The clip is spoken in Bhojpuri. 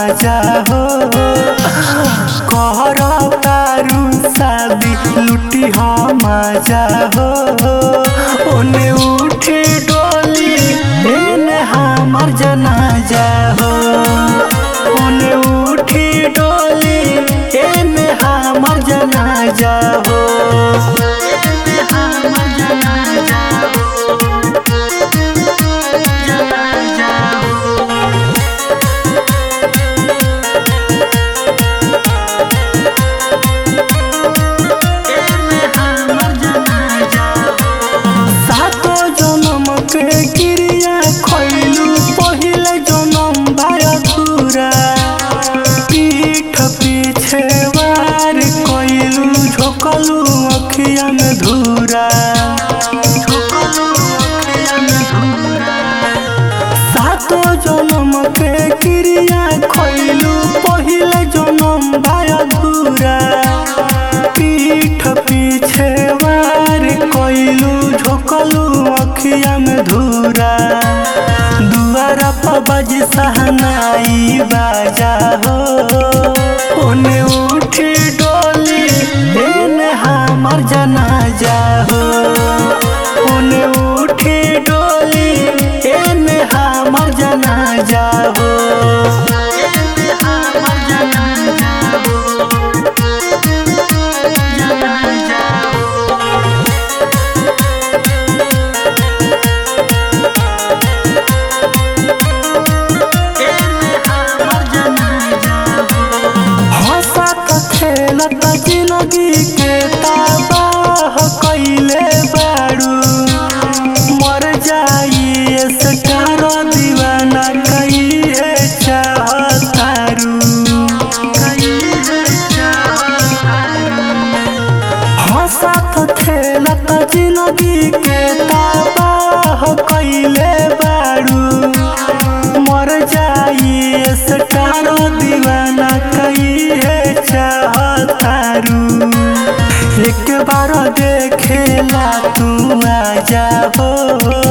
मजा हो कहर तारू शादी लुटी हम मजा हो ओने उठे डोली एने हमर जनाजा हो ओने उठी डोली एने हमर जनाजा हो एने हमर जनाजा हो जनाजा हो एने हमर जनाजा हो सातो जन्म के क्रिया खइलू पहिले जन्म भायखुरा पीठ पीछे वार कइलू झोकलू अखिया में धूरा झोकलू अखिया में धूरा सातो जन्म के क्रिया खइलू पहिले जन्म भायखुरा पीठ पीछे वार कइलू झोकलू अखिया में धूरा दुआरा पर बज सहनाई बाजा हो ओने उठी डोली एने हमर जनाजा हो ओने उठी डोली एने हमर जनाजा हो एने हमर जनाजा हो जनाजा हो हंसत खेलत जिंदगी के तबाह कइले बारू मर जाई स्टार दीवाना कइहे चाहतारू हंसत खेलत जिंदगी के तबाह कइले बारू मर जाई स्टार दीवाना कइहे चाहतारू एक बार देखेला तू आजा हो